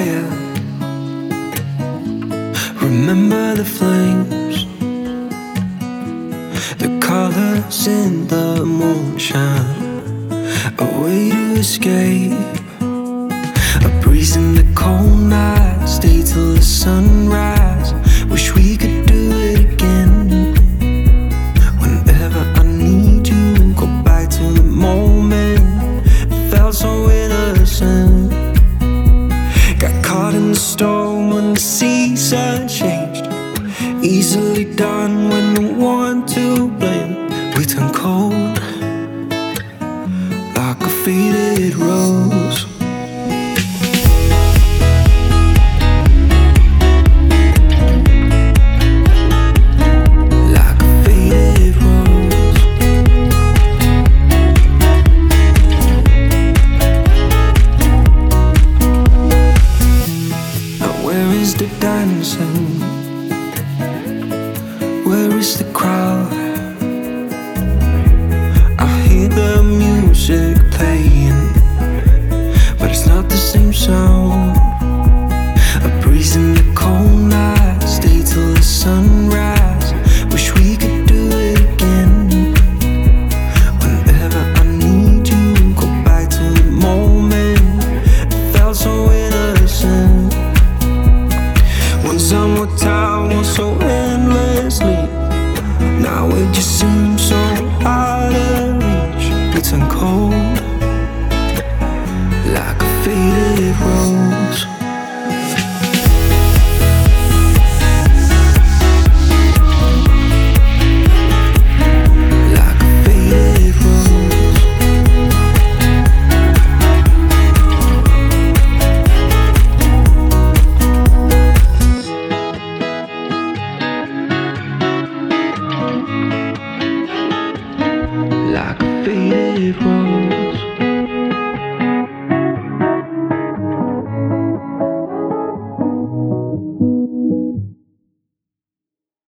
fire. Remember the flames, the colors in the moonshine, a way to escape, a breeze in the cold night. Stay till the sunrise. Wish we could do it again. Whenever I need you, go back to the moment. It felt so innocent. Got caught in the storm when the season changed. Easily done when no one to blame. We turn cold like a faded rose. Like a faded rose. Now where is the dancing? Where is the crowd? I hear the music playing, but it's not the same sound. A breeze in the cold night. Stay till the sunrise. Wish we could do it again. Whenever I need you, go back to the moment. It felt so innocent. One summer time was so endlessly. Now it just seems so out of reach. We turn cold like a faded rose. Like a faded rose. Like a faded rose.